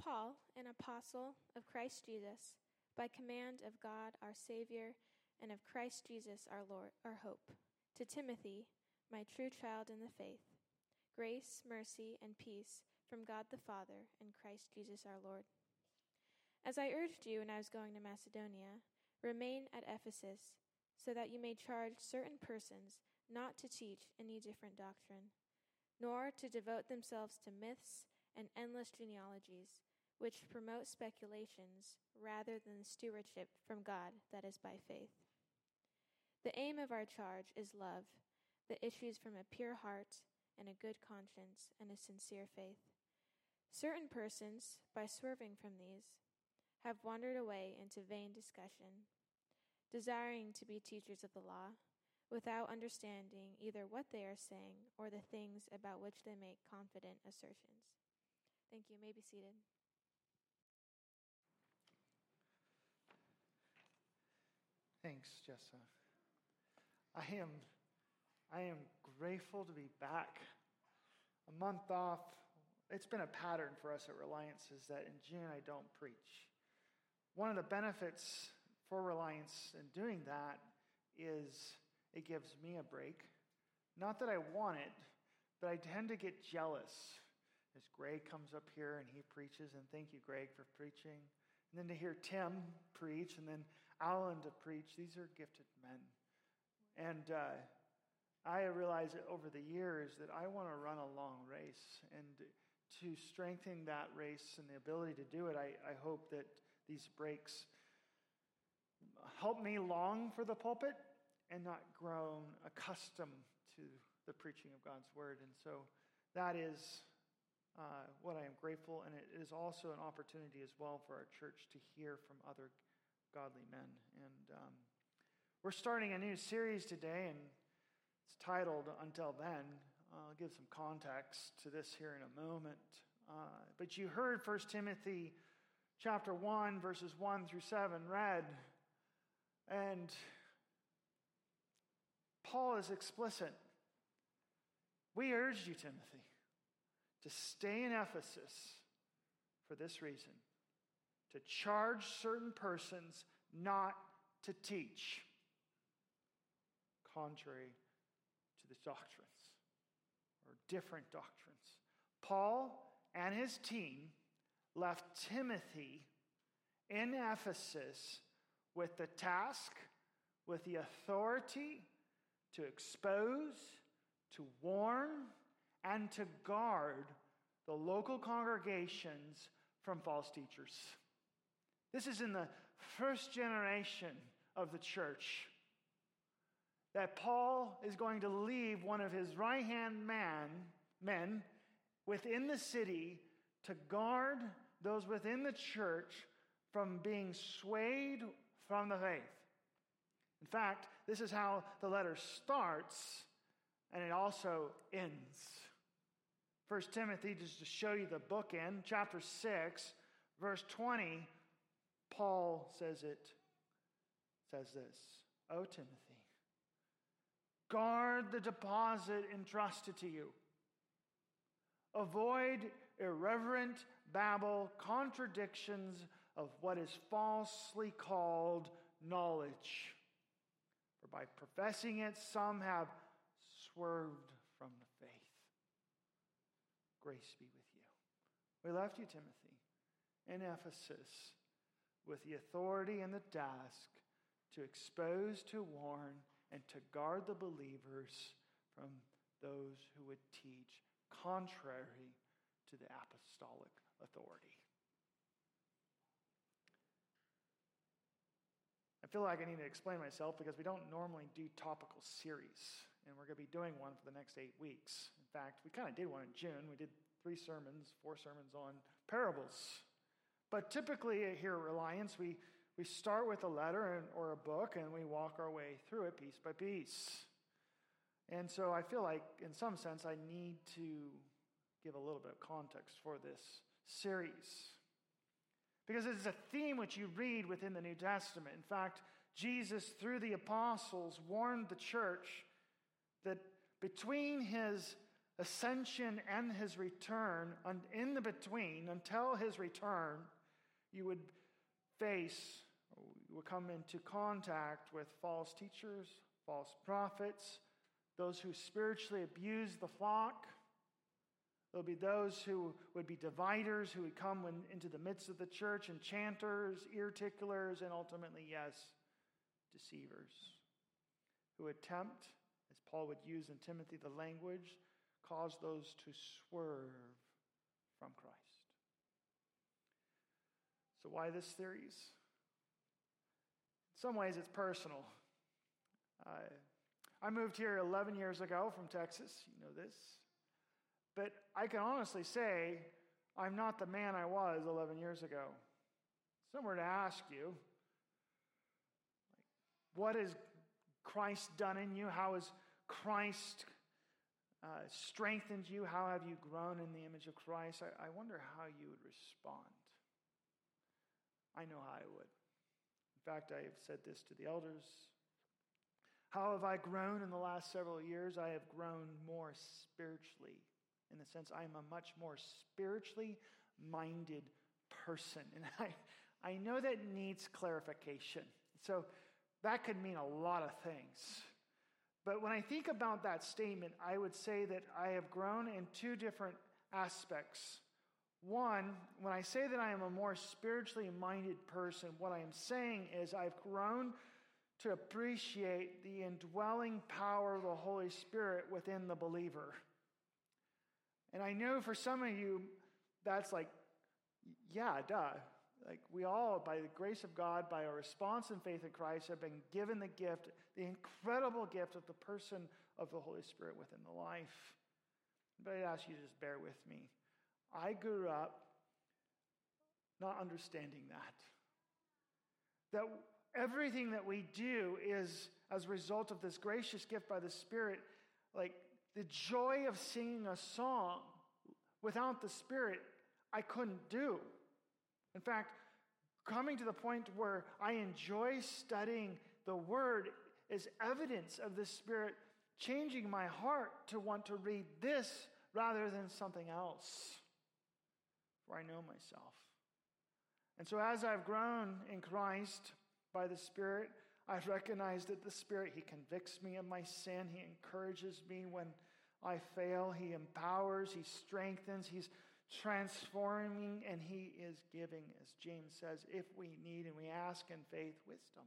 Paul, an apostle of Christ Jesus, by command of God our Savior, and of Christ Jesus our Lord, our hope, to Timothy, my true child in the faith, grace, mercy, and peace from God the Father and Christ Jesus our Lord. As I urged you when I was going to Macedonia, remain at Ephesus, so that you may charge certain persons not to teach any different doctrine, nor to devote themselves to myths and endless genealogies, which promote speculations rather than the stewardship from God that is by faith. The aim of our charge is love, that issues from a pure heart and a good conscience and a sincere faith. Certain persons, by swerving from these, have wandered away into vain discussion, desiring to be teachers of the law, without understanding either what they are saying or the things about which they make confident assertions. Thank you. You may be seated. Thanks, Jessa. I am grateful to be back. A month off. It's been a pattern for us at Reliance is that in June I don't preach. One of the benefits for Reliance in doing that is it gives me a break. Not that I want it, but I tend to get jealous as Greg comes up here and he preaches, and thank you, Greg, for preaching. And then to hear Tim preach, and then Alan to preach. These are gifted men. And I realize that over the years that I want to run a long race. And to strengthen that race and the ability to do it, I hope that these breaks help me long for the pulpit and not grown accustomed to the preaching of God's word. And so that is what I am grateful, and it is also an opportunity as well for our church to hear from other godly men. And we're starting a new series today, and it's titled Until Then. I'll give some context to this here in a moment. But you heard 1 Timothy chapter 1, verses 1 through 7 read, and Paul is explicit. We urge you, Timothy, to stay in Ephesus for this reason, to charge certain persons not to teach contrary to the doctrines or different doctrines. Paul and his team left Timothy in Ephesus with the task, with the authority to expose, to warn, and to guard the local congregations from false teachers. This is in the first generation of the church that Paul is going to leave one of his right-hand men within the city to guard those within the church from being swayed from the faith. In fact, this is how the letter starts, and it also ends. 1 Timothy, just to show you the bookend, chapter 6, verse 20, Paul says this, O Timothy, guard the deposit entrusted to you. Avoid irreverent babble, contradictions of what is falsely called knowledge. For by professing it, some have swerved from the faith. Grace be with you. We left you, Timothy, in Ephesus with the authority and the task to expose, to warn, and to guard the believers from those who would teach contrary to the apostolic authority. I feel like I need to explain myself because we don't normally do topical series, and we're going to be doing one for the next 8 weeks. In fact, we kind of did one in June. We did 4 sermons on parables. But typically here at Reliance, we start with a letter or a book, and we walk our way through it piece by piece. And so I feel like, in some sense, I need to give a little bit of context for this series. Because it's a theme which you read within the New Testament. In fact, Jesus, through the apostles, warned the church that between his ascension and his return, and in the between, until his return, you would come into contact with false teachers, false prophets, those who spiritually abuse the flock. There'll be those who would be dividers, who would come into the midst of the church, enchanters, ear ticklers, and ultimately, yes, deceivers, who attempt, as Paul would use in Timothy the language, cause those to swerve from Christ. So why this series? In some ways it's personal. I moved here 11 years ago from Texas, you know this. But I can honestly say I'm not the man I was 11 years ago. Somewhere to ask you, what has Christ done in you? How has Christ strengthened you? How have you grown in the image of Christ? I wonder how you would respond. I know how I would. In fact, I have said this to the elders. How have I grown in the last several years? I have grown more spiritually. In the sense, I am a much more spiritually minded person. And I know that needs clarification. So that could mean a lot of things. But when I think about that statement, I would say that I have grown in two different aspects. One, when I say that I am a more spiritually minded person, what I am saying is I've grown to appreciate the indwelling power of the Holy Spirit within the believer. And I know for some of you, that's like, yeah, duh. Like we all, by the grace of God, by our response and faith in Christ, have been given the gift, the incredible gift of the person of the Holy Spirit within the life. But I'd ask you to just bear with me. I grew up not understanding that. That everything that we do is as a result of this gracious gift by the Spirit, like the joy of singing a song without the Spirit, I couldn't do. In fact, coming to the point where I enjoy studying the Word is evidence of the Spirit changing my heart to want to read this rather than something else, for I know myself. And so as I've grown in Christ by the Spirit, I've recognized that the Spirit, He convicts me of my sin. He encourages me when I fail. He empowers. He strengthens. He's transforming, and He is giving, as James says, if we need and we ask in faith, wisdom.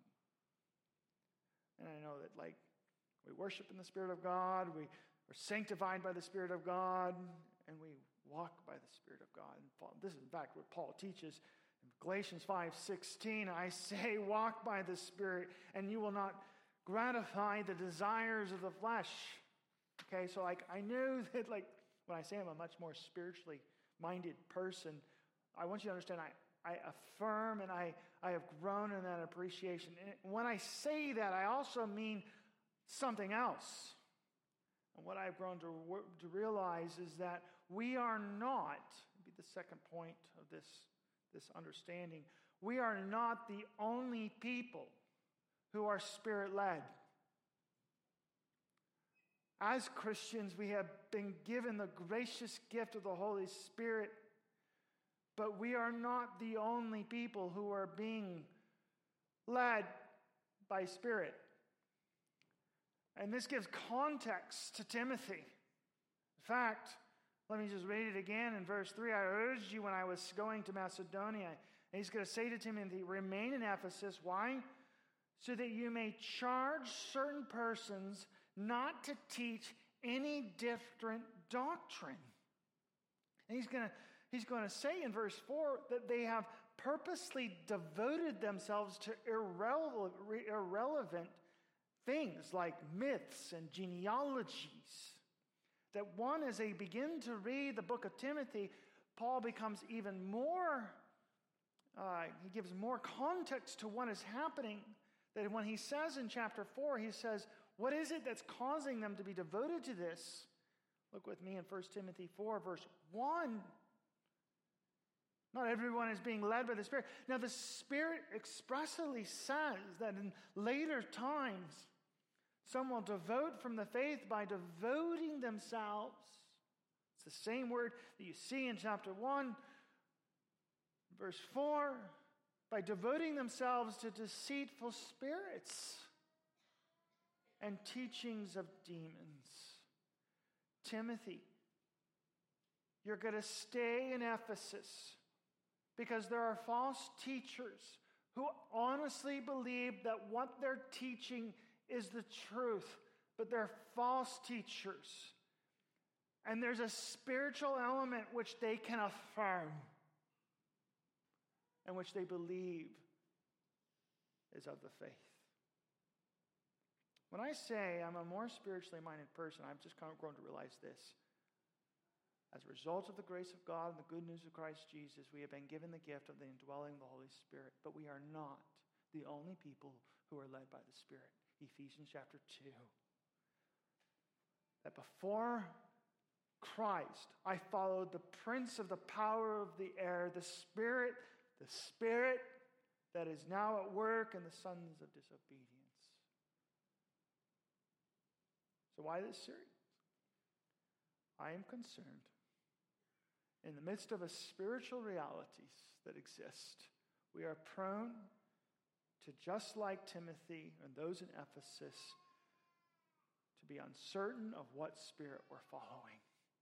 And I know that like we worship in the Spirit of God, we are sanctified by the Spirit of God, and we walk by the Spirit of God. And this is in fact what Paul teaches in Galatians 5:16. I say, walk by the Spirit, and you will not gratify the desires of the flesh. Okay, so like I know that like when I say I'm a much more spiritually minded person, I want you to understand I affirm and I have grown in that appreciation. And when I say that, I also mean something else. And what I've grown to realize is that we are not, be the second point of this understanding, we are not the only people who are Spirit-led. As Christians, we have been given the gracious gift of the Holy Spirit, but we are not the only people who are being led by Spirit. And this gives context to Timothy. In fact, let me just read it again in verse 3. I urged you when I was going to Macedonia. And he's going to say to Timothy, remain in Ephesus. Why? So that you may charge certain persons not to teach any different doctrine. And he's going to say in verse 4 that they have purposely devoted themselves to irrelevant things like myths and genealogies. That one, as they begin to read the book of Timothy, Paul becomes even more, he gives more context to what is happening. That when he says in chapter 4, he says, what is it that's causing them to be devoted to this? Look with me in 1 Timothy 4, verse 1. Not everyone is being led by the Spirit. Now, the Spirit expressly says that in later times, some will devote from the faith by devoting themselves It's the same word that you see in chapter 1, verse 4. By devoting themselves to deceitful spirits and teachings of demons. Timothy, you're going to stay in Ephesus because there are false teachers who honestly believe that what they're teaching is the truth, but they're false teachers. And there's a spiritual element which they can affirm and which they believe is of the faith. When I say I'm a more spiritually minded person, I've just kind of grown to realize this. As a result of the grace of God and the good news of Christ Jesus, we have been given the gift of the indwelling of the Holy Spirit. But we are not the only people who are led by the Spirit. Ephesians chapter 2. That before Christ, I followed the prince of the power of the air, the spirit that is now at work in the sons of disobedience. So why this series? I am concerned in the midst of a spiritual realities that exist, we are prone to, just like Timothy and those in Ephesus, to be uncertain of what spirit we're following.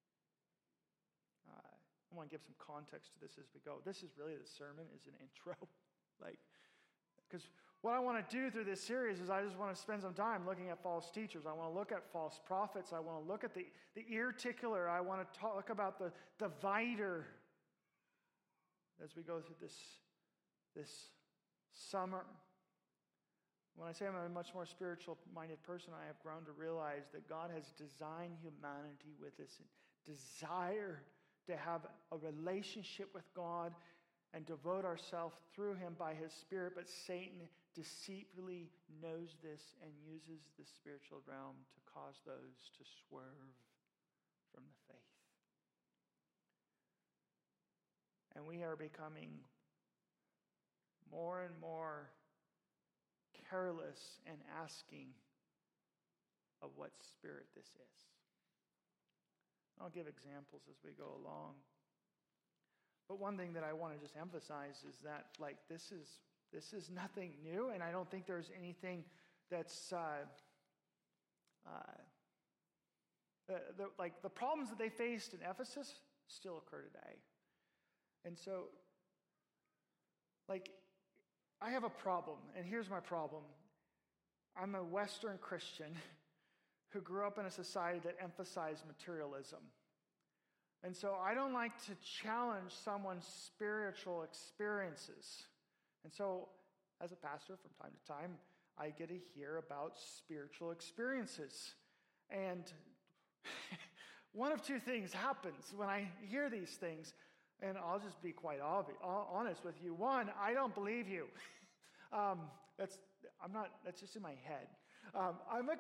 I want to give some context to this as we go. This is really the sermon is an intro. Because what I want to do through this series is I just want to spend some time looking at false teachers. I want to look at false prophets. I want to look at the ear tickler. I want to talk about the divider as we go through this summer. When I say I'm a much more spiritual-minded person, I have grown to realize that God has designed humanity with this desire to have a relationship with God and devote ourselves through him by his Spirit. But Satan deceitfully knows this and uses the spiritual realm to cause those to swerve from the faith. And we are becoming more and more careless and asking of what spirit this is. I'll give examples as we go along. But one thing that I want to just emphasize is that this is nothing new, and I don't think there's anything that's the problems that they faced in Ephesus still occur today. And so, I have a problem, and here's my problem. I'm a Western Christian who grew up in a society that emphasized materialism. And so I don't like to challenge someone's spiritual experiences. And so, as a pastor, from time to time, I get to hear about spiritual experiences. And one of two things happens when I hear these things. And I'll just be quite honest with you. One, I don't believe you. That's just in my head. I'm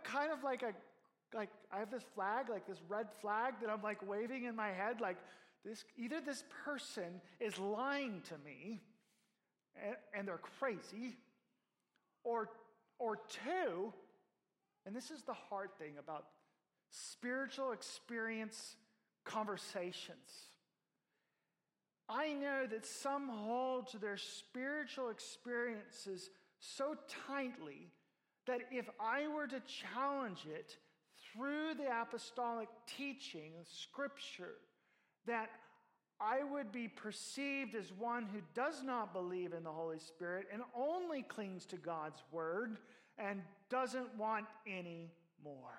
I have this flag, this red flag that I'm waving in my head, either this person is lying to me and they're crazy, or two, and this is the hard thing about spiritual experience conversations. I know that some hold to their spiritual experiences so tightly that if I were to challenge it through the apostolic teaching of Scripture, that I would be perceived as one who does not believe in the Holy Spirit and only clings to God's Word and doesn't want any more.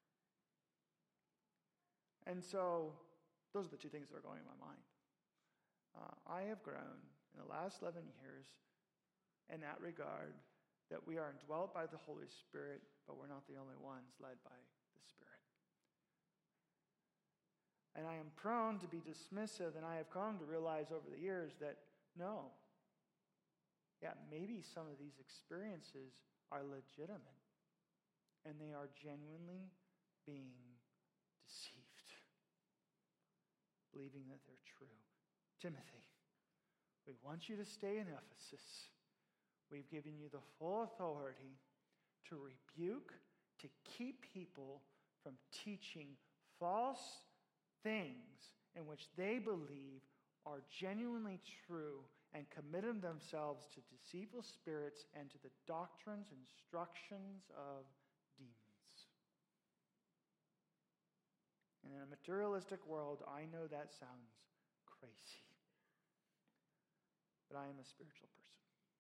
And so, those are the two things that are going in my mind. I have grown in the last 11 years in that regard that we are indwelt by the Holy Spirit, but we're not the only ones led by the Spirit. And I am prone to be dismissive, and I have come to realize over the years that no, maybe some of these experiences are legitimate, and they are genuinely being deceived, believing that they're true. Timothy, we want you to stay in Ephesus. We've given you the full authority to rebuke, to keep people from teaching false things in which they believe are genuinely true and committed themselves to deceitful spirits and to the doctrines and instructions of demons. And in a materialistic world, I know that sounds crazy. But I am a spiritual person.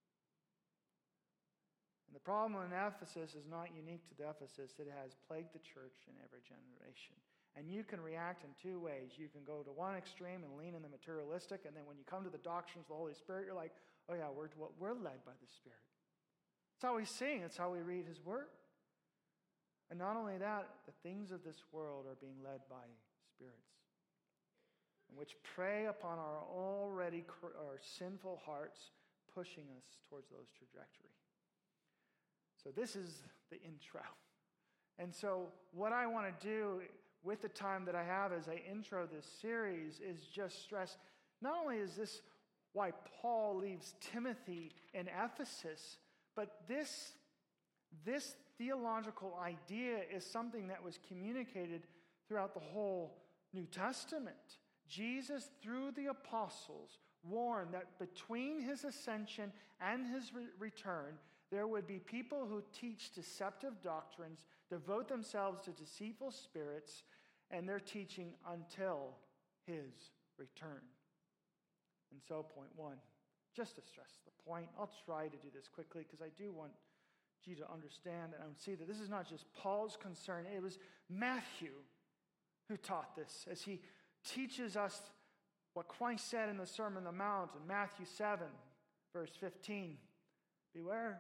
And the problem in Ephesus is not unique to the Ephesus. It has plagued the church in every generation. And you can react in two ways. You can go to one extreme and lean in the materialistic, and then when you come to the doctrines of the Holy Spirit, you're like, oh yeah, we're led by the Spirit. That's how we sing. That's how we read His Word. And not only that, the things of this world are being led by spirits, which prey upon our our sinful hearts, pushing us towards those trajectory. So this is the intro. And so what I want to do with the time that I have as I intro this series is just stress, not only is this why Paul leaves Timothy in Ephesus, but this theological idea is something that was communicated throughout the whole New Testament. Jesus, through the apostles, warned that between his ascension and his return, there would be people who teach deceptive doctrines, devote themselves to deceitful spirits, and their teaching until his return. And so, point one, just to stress the point, I'll try to do this quickly because I do want you to understand and see that this is not just Paul's concern. It was Matthew who taught this as he teaches us what Christ said in the Sermon on the Mount in Matthew 7, verse 15. Beware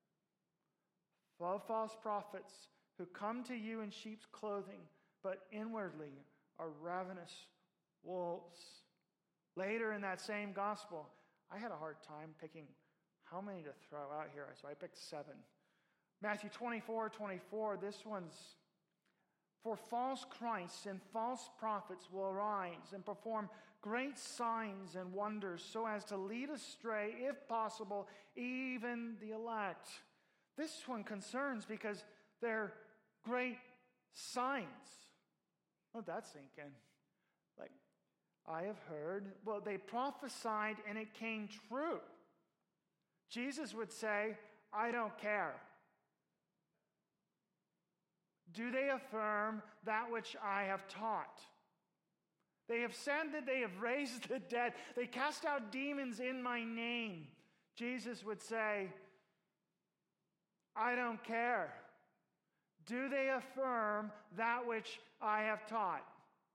of false prophets who come to you in sheep's clothing, but inwardly are ravenous wolves. Later in that same gospel, I had a hard time picking how many to throw out here, so I picked 7. Matthew 24:24, this one's, for false Christs and false prophets will arise and perform great signs and wonders so as to lead astray, if possible, even the elect. This one concerns because they're great signs. Let that sink in. Like, I have heard, well, they prophesied and it came true. Jesus would say, I don't care. Do they affirm that which I have taught? They have said that they have raised the dead. They cast out demons in my name. Jesus would say, I don't care. Do they affirm that which I have taught?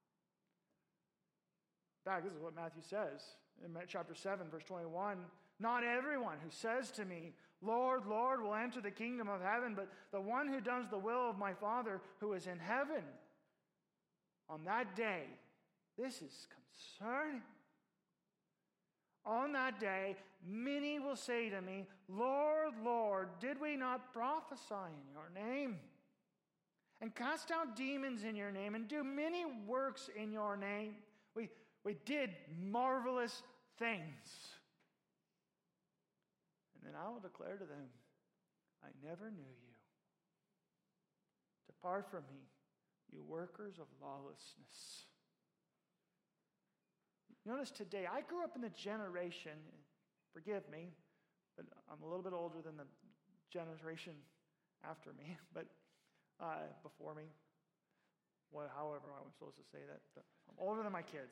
In fact, this is what Matthew says in chapter 7, verse 21. Not everyone who says to me, Lord, Lord, will enter the kingdom of heaven, but the one who does the will of my Father who is in heaven. On that day, this is concerning. On that day, many will say to me, Lord, Lord, did we not prophesy in your name? And cast out demons in your name, and do many works in your name? We did marvelous things. And then I will declare to them, I never knew you. Depart from me, you workers of lawlessness. Notice today, I grew up in the generation, forgive me, but I'm a little bit older than the generation after me, but before me. However I'm supposed to say that. I'm older than my kids.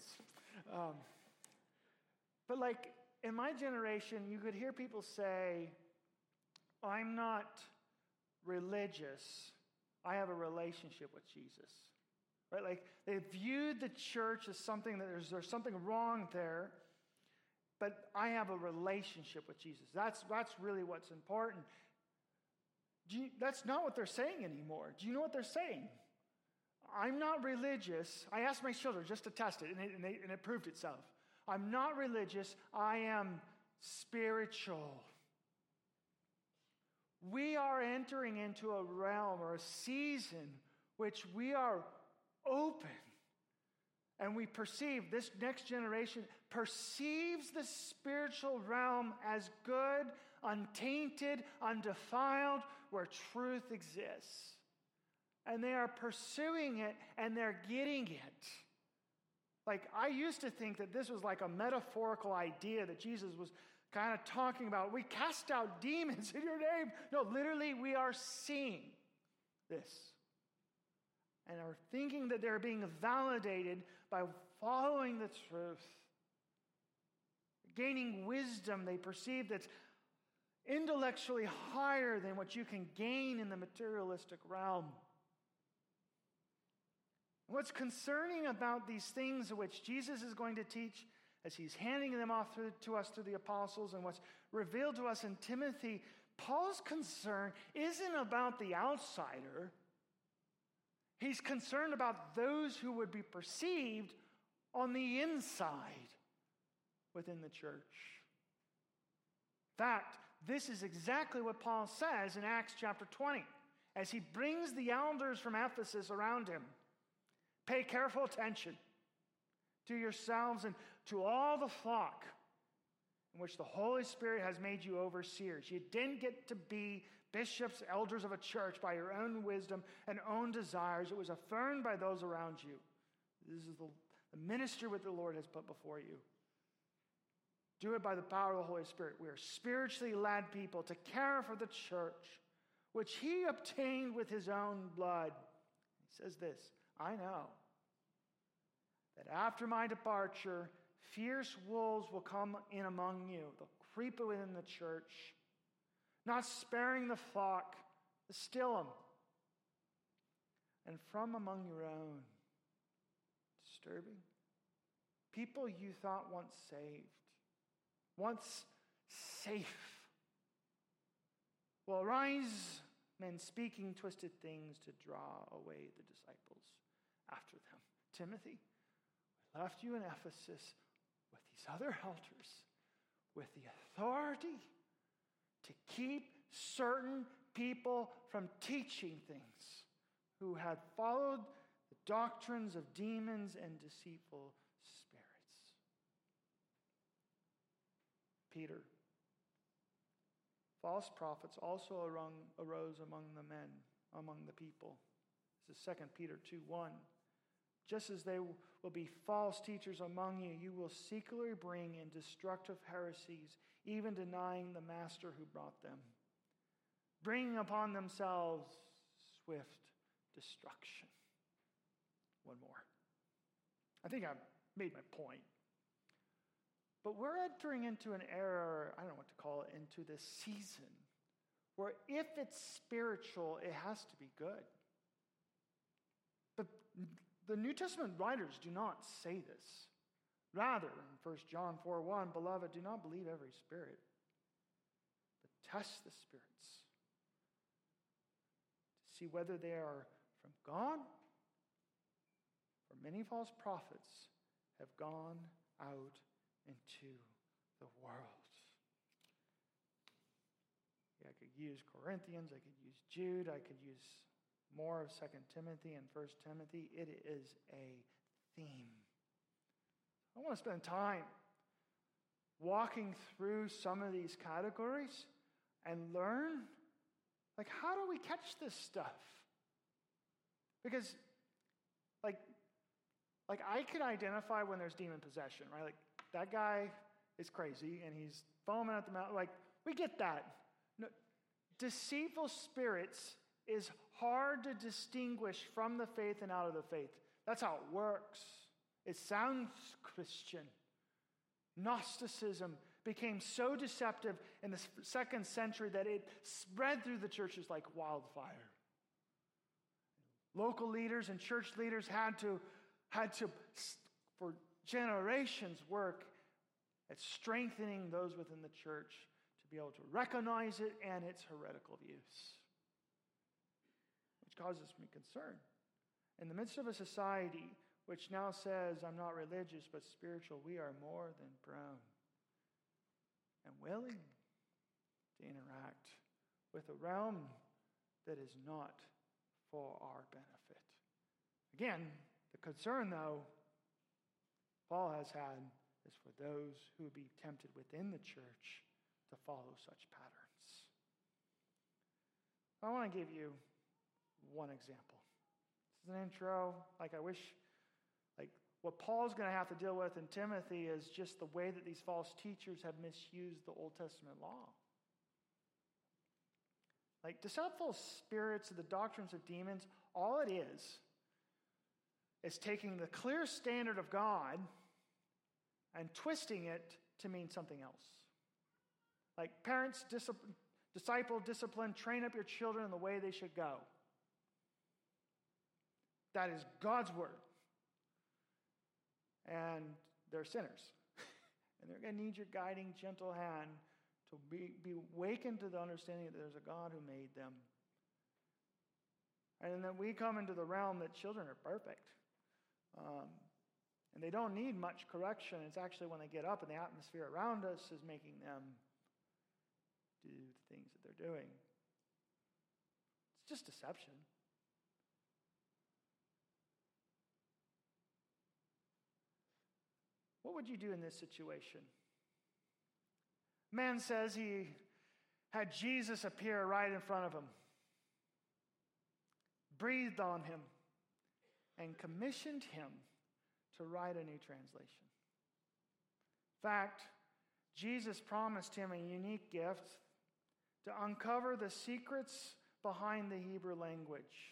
But like, in my generation, you could hear people say, I'm not religious. I have a relationship with Jesus. Right? Like, they viewed the church as something that there's something wrong there, but I have a relationship with Jesus. That's really what's important. That's not what they're saying anymore. Do you know what they're saying? I'm not religious. I asked my children just to test it, and it proved itself. I'm not religious. I am spiritual. We are entering into a realm or a season which we are open. And we perceive, this next generation perceives the spiritual realm as good, untainted, undefiled, where truth exists. And they are pursuing it, and they're getting it. Like, I used to think that this was like a metaphorical idea that Jesus was kind of talking about. We cast out demons in your name. No, literally, we are seeing this and are thinking that they're being validated by following the truth. Gaining wisdom, they perceive that's intellectually higher than what you can gain in the materialistic realm. What's concerning about these things which Jesus is going to teach as he's handing them off to us through the apostles and what's revealed to us in Timothy, Paul's concern isn't about the outsider. He's concerned about those who would be perceived on the inside within the church. In fact, this is exactly what Paul says in Acts chapter 20 as he brings the elders from Ephesus around him. Pay careful attention to yourselves and to all the flock in which the Holy Spirit has made you overseers. You didn't get to be bishops, elders of a church by your own wisdom and own desires. It was affirmed by those around you. This is the ministry which the Lord has put before you. Do it by the power of the Holy Spirit. We are spiritually led people to care for the church, which he obtained with his own blood. He says this, I know that after my departure, fierce wolves will come in among you. They'll creep within the church, not sparing the flock, to steal them. And from among your own, disturbing people you thought once saved, once safe, will arise men speaking twisted things to draw away the disciples after them. Timothy, we left you in Ephesus with these other elders, with the authority to keep certain people from teaching things who had followed the doctrines of demons and deceitful spirits. Peter, false prophets also arose among the men, among the people. This is 2 Peter 2:1. Just as they will be false teachers among you, you will secretly bring in destructive heresies, even denying the master who brought them, bringing upon themselves swift destruction. One more. I think I've made my point. But we're entering into an era, I don't know what to call it, into this season where if it's spiritual, it has to be good. But the New Testament writers do not say this. Rather, in 1 John 4:1, beloved, do not believe every spirit, but test the spirits to see whether they are from God, for many false prophets have gone out into the world. Yeah, I could use Corinthians, I could use Jude, I could use more of 2 Timothy and 1 Timothy. It is a theme. I want to spend time walking through some of these categories and learn, like, how do we catch this stuff? Because, like I could identify when there's demon possession, right? Like, that guy is crazy and he's foaming at the mouth. Like, we get that. No, deceitful spirits is hard to distinguish from the faith and out of the faith. That's how it works. It sounds Christian. Gnosticism became so deceptive in the 2nd century that it spread through the churches like wildfire. Local leaders and church leaders had to for generations work at strengthening those within the church to be able to recognize it and its heretical views, which causes me concern. In the midst of a society which now says, I'm not religious but spiritual, we are more than prone and willing to interact with a realm that is not for our benefit. Again, the concern, though, Paul has had is for those who would be tempted within the church to follow such patterns. I want to give you one example. This is an intro. I wish What Paul's going to have to deal with in Timothy is just the way that these false teachers have misused the Old Testament law. Like deceitful spirits, the doctrines of demons, all it is taking the clear standard of God and twisting it to mean something else. Like parents, disciple, discipline, train up your children in the way they should go. That is God's word. And they're sinners. And they're going to need your guiding, gentle hand to be awakened to the understanding that there's a God who made them. And then we come into the realm that children are perfect. And they don't need much correction. It's actually when they get up and the atmosphere around us is making them do the things that they're doing. It's just deception. What would you do in this situation? Man says he had Jesus appear right in front of him, breathed on him, and commissioned him to write a new translation. In fact, Jesus promised him a unique gift to uncover the secrets behind the Hebrew language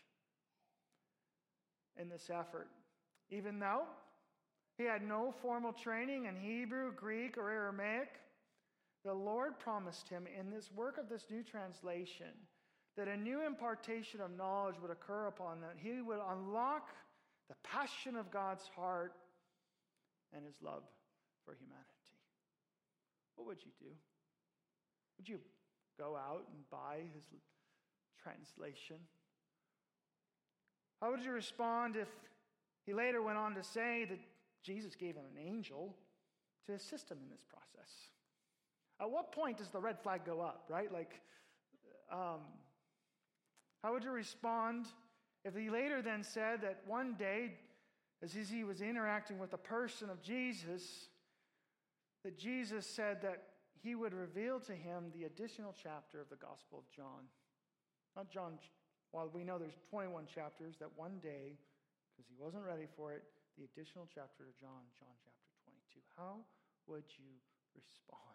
in this effort. Even though he had no formal training in Hebrew, Greek, or Aramaic, the Lord promised him in this work of this new translation that a new impartation of knowledge would occur upon them. He would unlock the passion of God's heart and his love for humanity. What would you do? Would you go out and buy his translation? How would you respond if he later went on to say that Jesus gave him an angel to assist him in this process? At what point does the red flag go up, right? How would you respond if he later then said that one day, as he was interacting with the person of Jesus, that Jesus said that he would reveal to him the additional chapter of the Gospel of John. Not John, while we know there's 21 chapters, that one day, because he wasn't ready for it, the additional chapter of John chapter 22. How would you respond?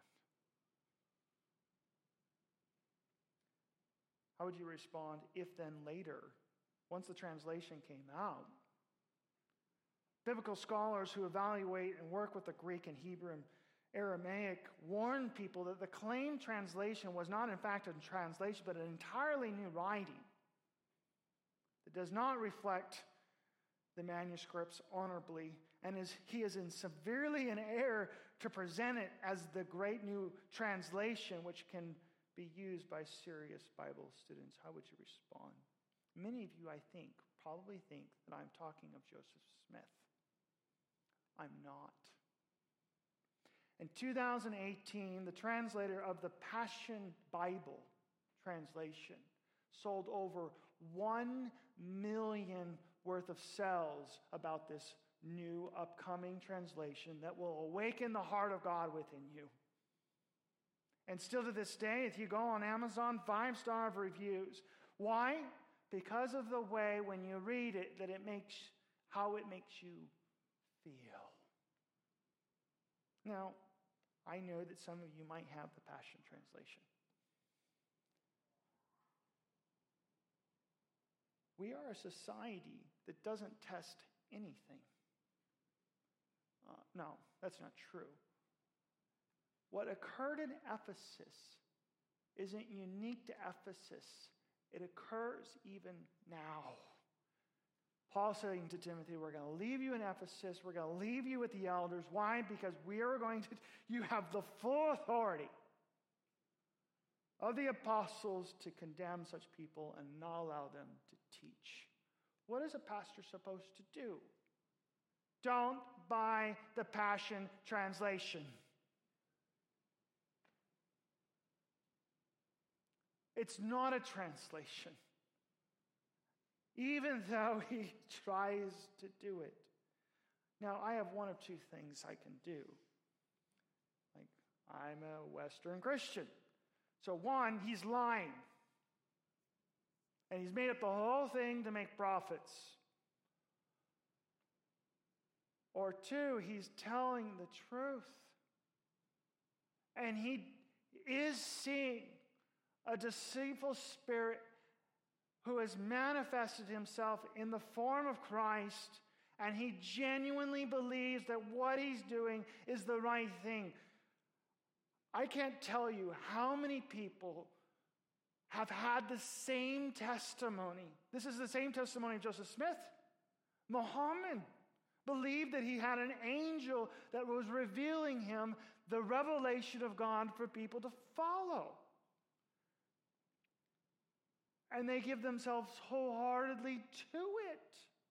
How would you respond if then later, once the translation came out, biblical scholars who evaluate and work with the Greek and Hebrew and Aramaic warn people that the claimed translation was not in fact a translation, but an entirely new writing that does not reflect the manuscripts honorably, and he is severely in error to present it as the great new translation which can be used by serious Bible students. How would you respond? Many of you, I think, probably think that I'm talking of Joseph Smith. I'm not. In 2018, the translator of the Passion Bible translation sold over 1 million worth of cells about this new upcoming translation that will awaken the heart of God within you. And still to this day, if you go on Amazon, 5-star reviews. Why? Because of the way when you read it, how it makes you feel. Now, I know that some of you might have the Passion Translation. We are a society that doesn't test anything. No, that's not true. What occurred in Ephesus isn't unique to Ephesus. It occurs even now. Paul saying to Timothy, we're going to leave you in Ephesus. We're going to leave you with the elders. Why? Because you have the full authority of the apostles to condemn such people and not allow them to teach. What is a pastor supposed to do? Don't buy the Passion Translation. It's not a translation. Even though he tries to do it. Now, I have one of two things I can do. Like, I'm a Western Christian. So one, he's lying. And he's made up the whole thing to make profits. Or two, he's telling the truth. And he is seeing a deceitful spirit who has manifested himself in the form of Christ, and he genuinely believes that what he's doing is the right thing. I can't tell you how many people have had the same testimony. This is the same testimony of Joseph Smith. Muhammad believed that he had an angel that was revealing him the revelation of God for people to follow. And they give themselves wholeheartedly to it.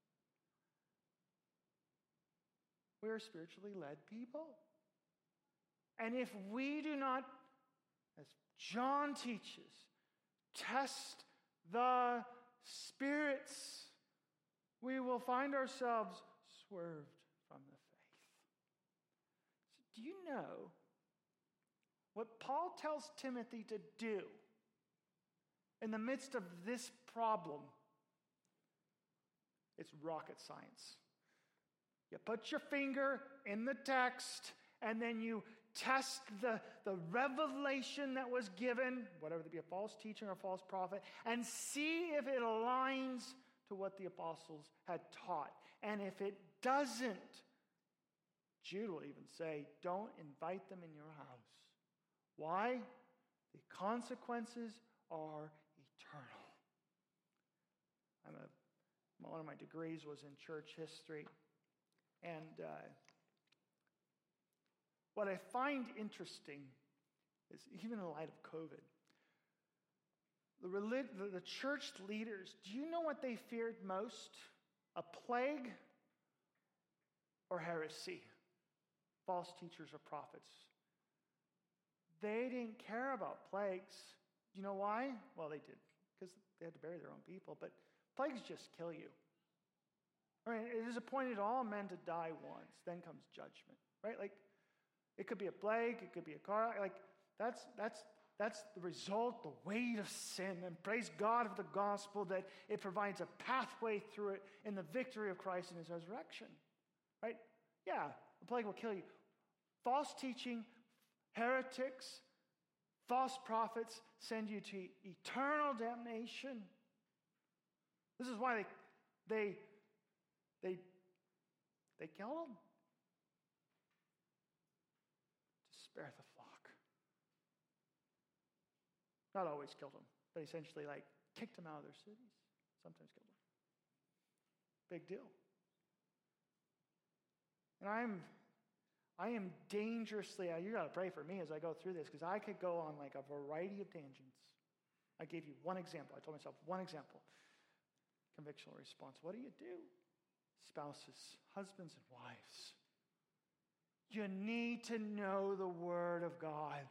We are spiritually led people. And if we do not, as John teaches, test the spirits, we will find ourselves swerved from the faith. So do you know what Paul tells Timothy to do in the midst of this problem? It's rocket science. You put your finger in the text, and then you test the revelation that was given, whatever it be, a false teaching or a false prophet, and see if it aligns to what the apostles had taught. And if it doesn't, Jude will even say, don't invite them in your house. Why? The consequences are eternal. One of my degrees was in church history. And what I find interesting is, even in light of COVID, the church leaders, do you know what they feared most? A plague or heresy? False teachers or prophets. They didn't care about plagues. Do you know why? Well, they did, because they had to bury their own people. But plagues just kill you. Right? It is appointed all men to die once. Then comes judgment. Right? Like, it could be a plague. It could be a car. Like, that's the result, the weight of sin. And praise God for the gospel that it provides a pathway through it in the victory of Christ in his resurrection. Right? Yeah, the plague will kill you. False teaching, heretics, false prophets send you to eternal damnation. This is why they killed him. To spare the flock. Not always killed him, but essentially kicked him out of their cities. Sometimes killed him. Big deal. And I am dangerously, you got to pray for me as I go through this, because I could go on a variety of tangents. I gave you one example. I told myself one example. Convictional response. What do? Spouses, husbands and wives. You need to know the Word of God.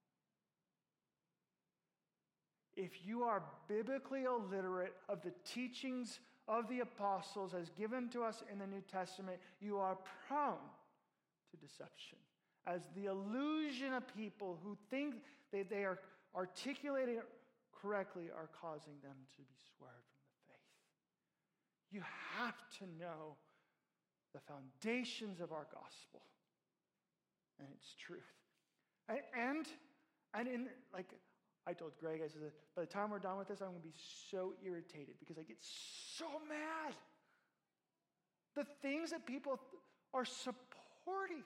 If you are biblically illiterate of the teachings of the apostles as given to us in the New Testament, you are prone to deception. As the illusion of people who think that they are articulating it correctly are causing them to be swerved from the faith. You have to know the foundations of our gospel and its truth. And in I told Greg, I said, by the time we're done with this, I'm going to be so irritated because I get so mad. The things that people are supporting.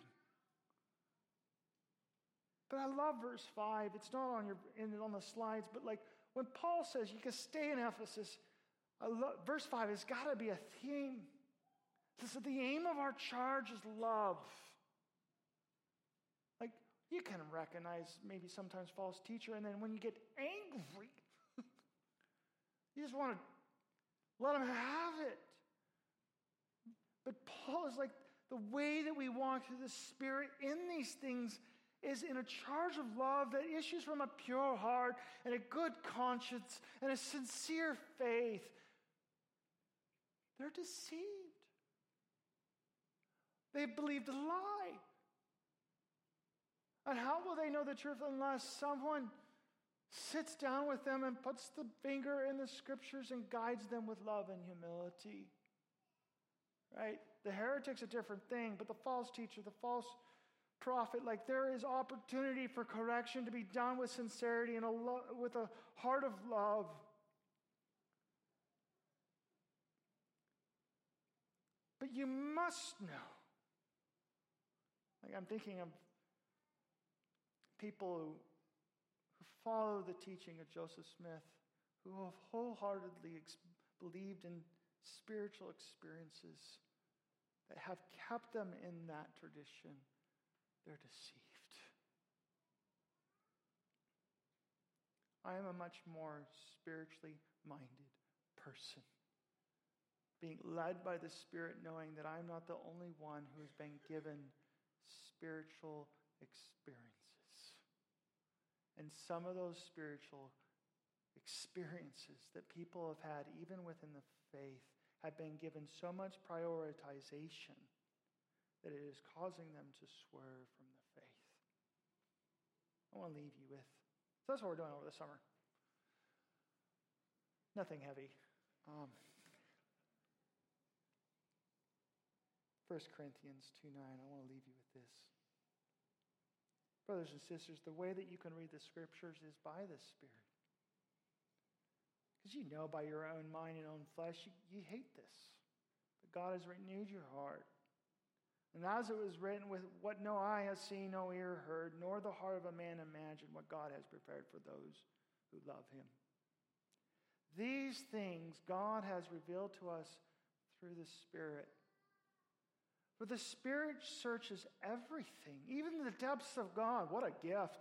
But I love verse 5. It's not on the slides, but when Paul says you can stay in Ephesus, verse 5 has got to be a theme. This is the aim of our charge is love. You can recognize maybe sometimes false teacher, and then when you get angry, you just want to let them have it. But Paul is the way that we walk through the Spirit in these things is in a charge of love that issues from a pure heart and a good conscience and a sincere faith. They're deceived. They've believed a lie. And how will they know the truth unless someone sits down with them and puts the finger in the scriptures and guides them with love and humility? Right? The heretic's a different thing, but the false teacher, the false prophet, like there is opportunity for correction to be done with sincerity and with a heart of love. But you must know. Like I'm thinking of people who follow the teaching of Joseph Smith, who have wholeheartedly believed in spiritual experiences that have kept them in that tradition. They're deceived. I am a much more spiritually minded person, being led by the Spirit, knowing that I'm not the only one who has been given spiritual experiences. And some of those spiritual experiences that people have had, even within the faith, have been given so much prioritization that it is causing them to swerve from the faith. I want to leave you with, so that's what we're doing over the summer. Nothing heavy. 1 Corinthians 2:9, I want to leave you with this. Brothers and sisters, the way that you can read the Scriptures is by the Spirit. Because you know by your own mind and own flesh, you hate this. But God has renewed your heart. And as it was written, with what no eye has seen, no ear heard, nor the heart of a man imagined, what God has prepared for those who love Him. These things God has revealed to us through the Spirit. For the Spirit searches everything, even the depths of God. What a gift.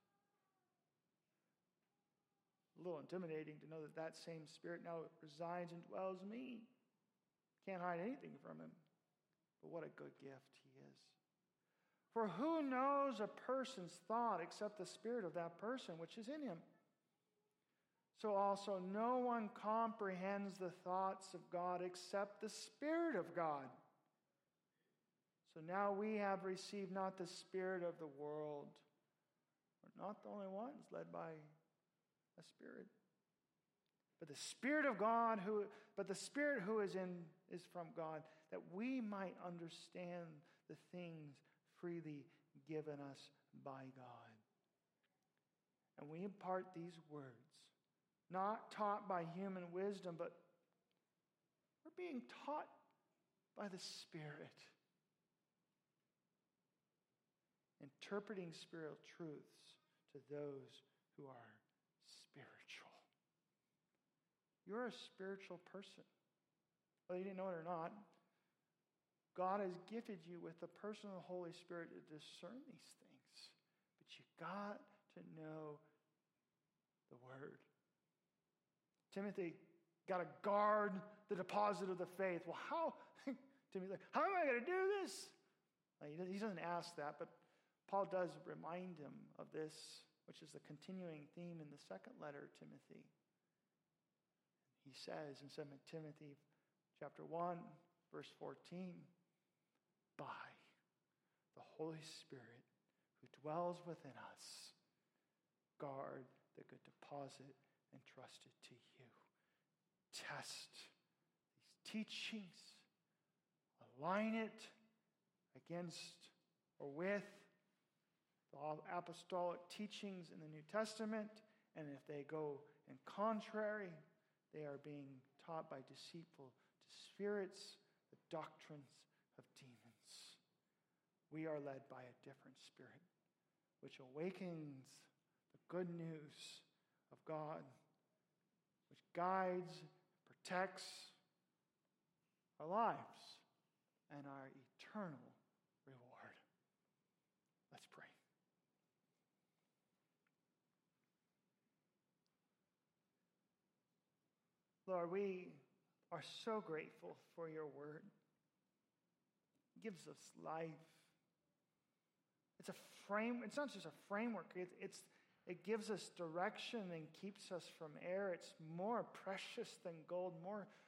A little intimidating to know that that same Spirit now resides and dwells in me. Can't hide anything from Him. But what a good gift He is. For who knows a person's thought except the spirit of that person which is in him? So also no one comprehends the thoughts of God except the Spirit of God. So now we have received not the spirit of the world. We're not the only ones led by a spirit. But the Spirit of God, the Spirit who is from God, that we might understand the things freely given us by God. And we impart these words, not taught by human wisdom, but we're being taught by the Spirit. Interpreting spiritual truths to those who are spiritual. You're a spiritual person. Whether you didn't know it or not, God has gifted you with the person of the Holy Spirit to discern these things. But you got to know the Word. Timothy got to guard the deposit of the faith. Well, how? Timothy's like, how am I going to do this? He doesn't ask that, but Paul does remind him of this, which is the continuing theme in the second letter of Timothy. He says in 2 Timothy chapter 1, verse 14, by the Holy Spirit who dwells within us, guard the good deposit entrusted to you. Test these teachings, align it against or with the apostolic teachings in the New Testament, and if they go in contrary, they are being taught by deceitful spirits, the doctrines of demons. We are led by a different Spirit, which awakens the good news of God, which guides, protects our lives and our eternal reward. Let's pray. Lord, we are so grateful for your word. It gives us life. It's not just a framework. It gives us direction and keeps us from error. It's more precious than gold, more